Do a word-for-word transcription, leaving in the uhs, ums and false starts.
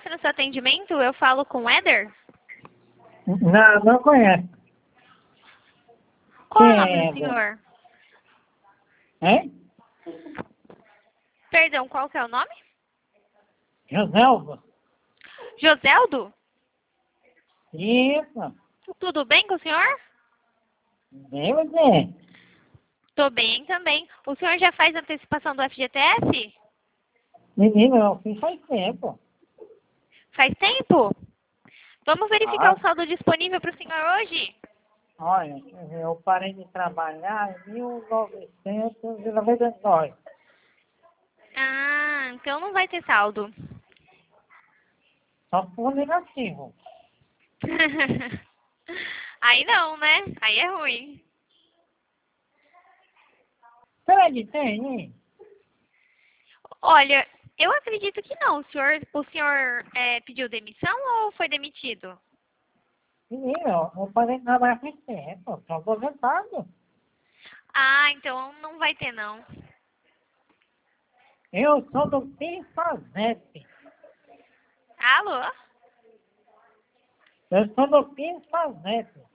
conhece no seu atendimento? Eu falo com o Éder? Não, não conheço. Qual é o Quem nome é do Éder? senhor? Hein? Perdão, qual que é o nome? Joselva? Joseldo? Isso. Tudo bem com o senhor? Deve ser. Tô bem também. O senhor já faz antecipação do F G T S? Menino, eu fiz faz tempo. Faz tempo? Vamos verificar Ah, o saldo disponível para o senhor hoje? olha, eu parei de trabalhar em mil novecentos e noventa e nove. Ah, então não vai ter saldo. Só por negativo. Aí não, né? Aí é ruim. Será que tem, hein? Olha, eu acredito que não. O senhor, o senhor é, pediu demissão ou foi demitido? Menino, eu parei de trabalhar faz tempo. Estou aposentado. Ah, então não vai ter não. Eu sou do Pinfazep. Alô? Eu sou do Pinfazep.